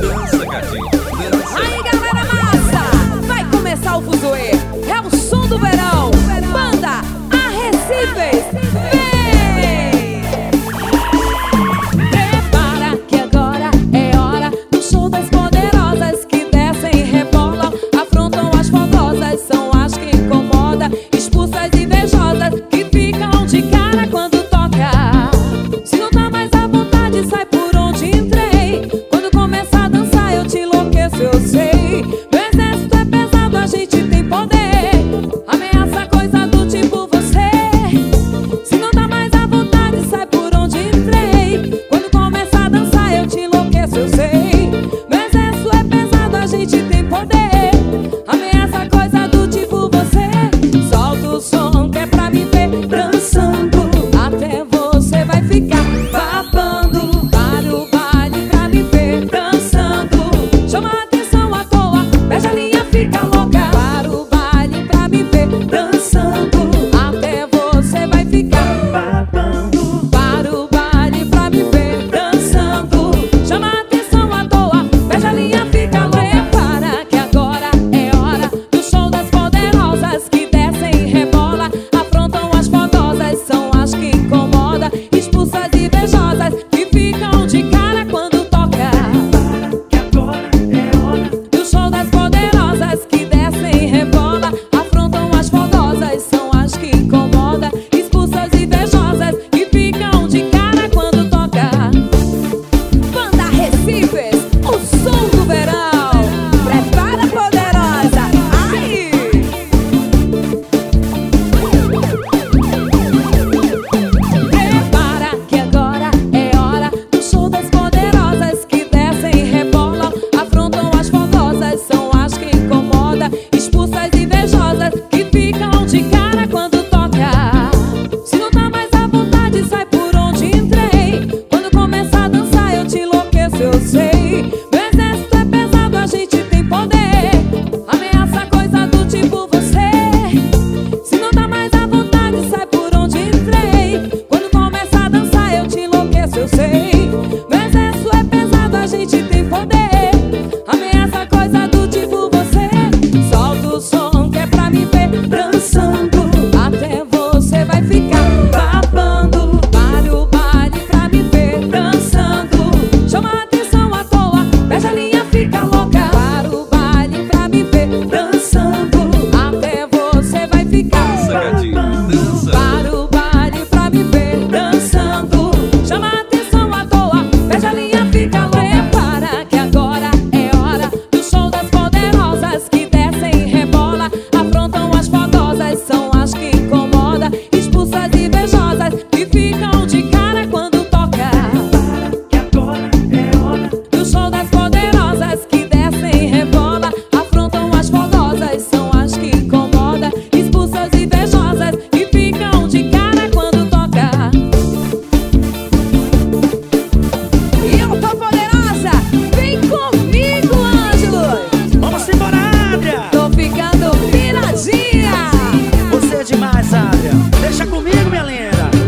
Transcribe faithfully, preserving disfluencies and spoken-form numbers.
Dança, gatinho, dança. Aí, galera massa, vai começar o fuzuê. É o som do verão. Banda Arrecifes, vem! Prepara que agora é hora do show das poderosas que descem e rebolam, afrontam as fogosas, são as que incomodam, expulsas e invejosas que ficam de cara quando toca. Se não tá mais à vontade, sai por onde entrei. Quando começa a dançar eu te enlouqueço, eu sei. Meu exército é pesado, a gente tem poder. Ameaça coisa do tipo você. Se não tá mais à vontade, sai por onde entrei. Quando começa a dançar eu te enlouqueço, eu sei. Meu exército é pesado, a gente tem poder. Ameaça coisa do tipo você. Solta o som que é pra me ver dançando, até você vai ficar babando. Para o baile pra me ver dançando, chama a atenção à toa, beija a linha, fica louca. Para o baile pra me ver dançando, até você vai ficar babando. Para o baile pra me ver dançando, chama a atenção à toa, beija a linha, fica louca. Prepara que agora é hora do show das poderosas que descem e rebola, afrontam as fogosas, são as que incomodam, expulsas e invejosas que ficam de cara quando toca. Que agora é hora Do show das poderosas que descem e rebola, afrontam as fogosas, são as que incomodam, expulsas e invejosas que ficam de cara quando toca. Banda Arrecifes.